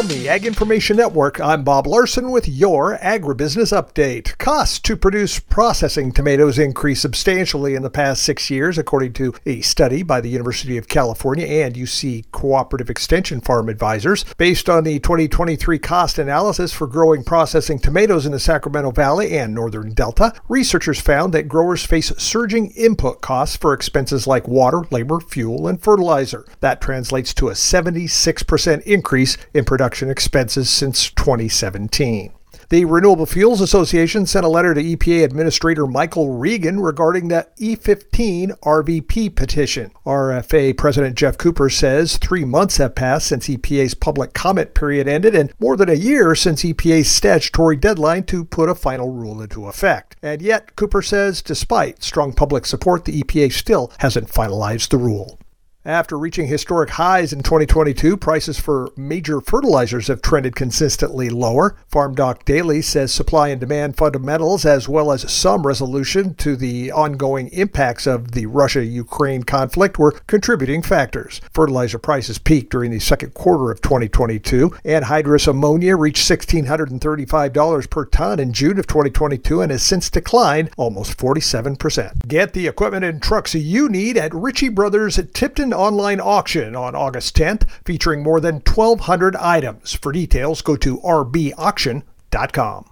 From the Ag Information Network, I'm Bob Larson with your Agribusiness Update. Costs to produce processing tomatoes increased substantially in the past 6 years, according to a study by the University of California and UC Cooperative Extension Farm Advisors. Based on the 2023 cost analysis for growing processing tomatoes in the Sacramento Valley and Northern Delta, researchers found that growers face surging input costs for expenses like water, labor, fuel, and fertilizer. That translates to a 76% increase in production expenses since 2017. The Renewable Fuels Association sent a letter to EPA Administrator Michael Regan regarding the E15 RVP petition. RFA President Jeff Cooper says 3 months have passed since EPA's public comment period ended and more than a year since EPA's statutory deadline to put a final rule into effect. And yet, Cooper says, despite strong public support, the EPA still hasn't finalized the rule. After reaching historic highs in 2022, prices for major fertilizers have trended consistently lower. FarmDoc Daily says supply and demand fundamentals, as well as some resolution to the ongoing impacts of the Russia-Ukraine conflict, were contributing factors. Fertilizer prices peaked during the second quarter of 2022. Anhydrous ammonia reached $1,635 per ton in June of 2022 and has since declined almost 47%. Get the equipment and trucks you need at Ritchie Brothers at Tipton online auction on August 10th, featuring more than 1,200 items. For details, go to rbauction.com.